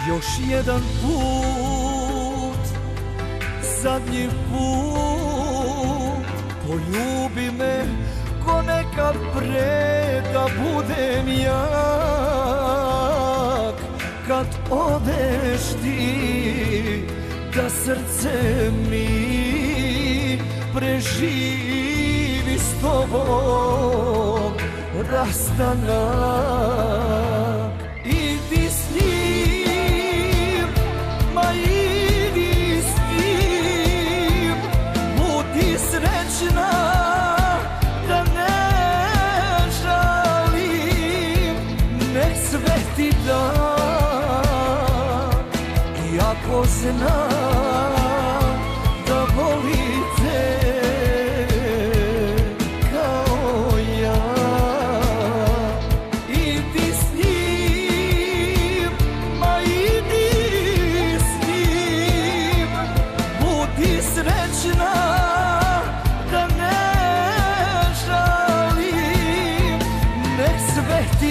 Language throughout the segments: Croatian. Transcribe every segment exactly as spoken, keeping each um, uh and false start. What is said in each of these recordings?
Još jedan put, zadnji put, poljubi me ko nekad pre, da budem jak. Kad odeš ti, da srce mi preživi s tobom rastanak. Idi s njim, ma idi s njim, budi srećna, da ne žalim. Nek sveti dan, iako znam da volite kao ja. Idi s njim, ma idi s njim, budi srećna, da ne žalim. Nek sveti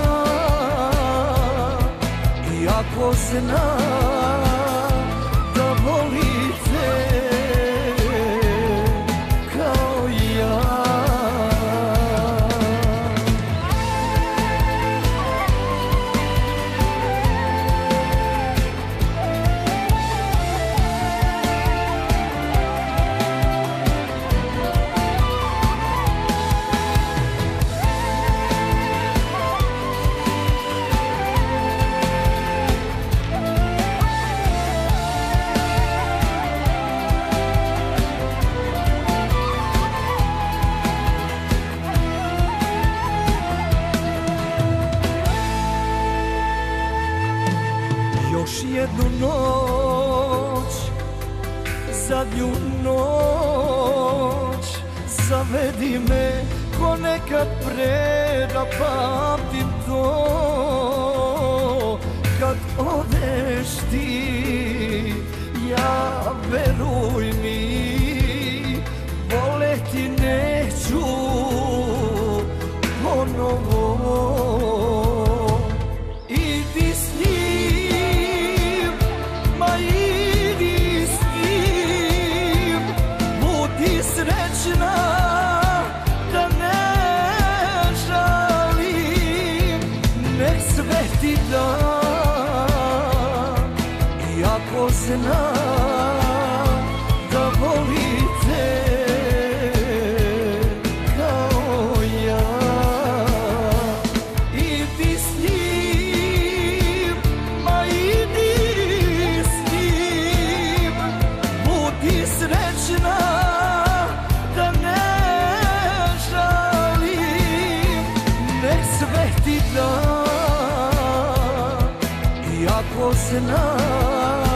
dan, iako znam da volite kao ja. Još jednu noć, zadnju noć, zavedi me ko nekad pre, da pamtim to. Kad odeš ti, ja veruj mi, voleti neću ponovo. Idi s njim, ma idi s njim, budi srećna, da ne žalim. Nek sveti dan, iako znam da volite kao ja. Idi s njim, ma idi s njim, budi srećna, da ne žalim. Nek sveti dan, iako znam